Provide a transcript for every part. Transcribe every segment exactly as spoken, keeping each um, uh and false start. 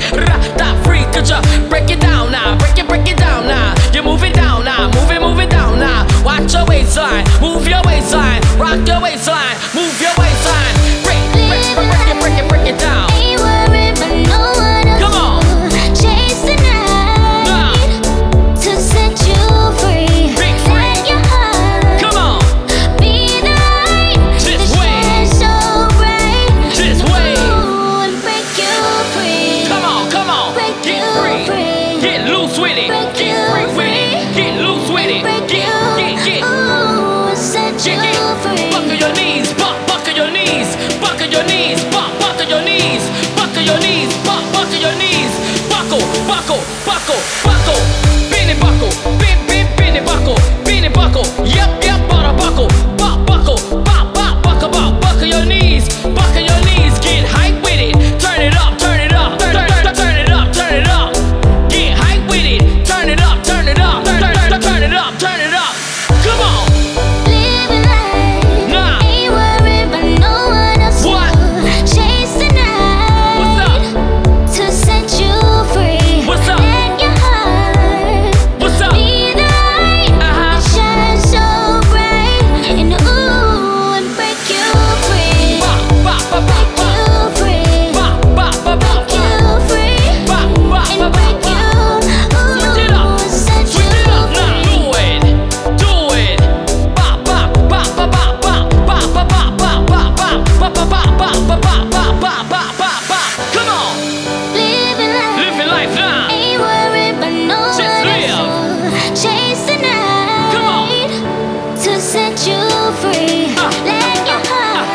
Ra, da, free. Could you break it down now? Break it, break it down now. You move it down now. Move it, move it down now. Watch your waistline. Move your waistline. Rock your waistline. Move your waistline. Break, break, break, break it, break it, break it down. Ain't worried about no one else. Come on. Chase the night Nah. to set you free. Big free. Let your heart Come on. be the light Just that wait. shines so bright. Just wait. Ooh, and break you free. Come on, come on. Break Get you free. free. Get loose with it. Break Get you free with free. it. Get loose with it. Break Get, you. get, get. Ooh, and set you Get, get. free. Buckle your knees. Buck, buckle your knees. Buckle your knees. Buck, buckle your knees. Buckle your knees. Buck, buckle your knees. Buckle, buckle, buckle, buckle. Beanie buckle. Bin, bin, beanie buckle. Beanie buckle. Yep, yep, butter buckle. Buck, buckle. Bop, bop, buckle, bop. Buckle your knees. Buckle your knees. Get hype with it. Turn it up, turn it up. Turn, turn, turn it up, turn it up. Get hype with it. Turn it up, turn it up. Turn, turn, turn it up, turn it up. Come on. Living life. Nah. Ain't worried about no one else. What? Chase the night What's up? to set you free. What's up? Let your heart What's up? be the light Uh-huh. that shines so bright. And ooh, and break you free. Bop, bop, bop, bop, Break bop. you free. Bop, bop, bop, bop, Break you bop. free. Bop, bop, And bop, break bop, you. bop. Switch it up. Ooh, set Switch you it up now. free. Do it. Do it. Bop, bop, bop, bop, bop, bop. Bop, bop, bop, bop, bop, bop. Bop, bop, bop, bop, bop, bop, bop, bop, bop, bop, bop. Come on. Living life. Living life now. Ain't worried about no Just one live. else. Chase the night Come on. to set you free. Ah, Let your heart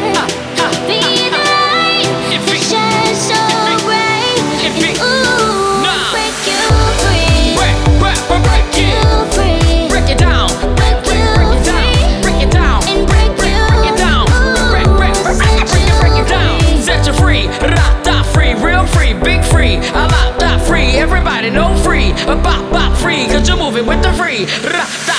be the light If that it- shines so if it- bright. if And it- ooh, Nah. break you free. Break, break, break, break You it. free. Break it down. Break, break, break it down. Break it down. And Break, break break, you. break it down. Break, break, break, break it, break it, break it down. Set you free. Ra, da, free. Real free. Big free. I like that free. Everybody know free. Bop, bop, free. Cause you're moving with the free. Ra, da,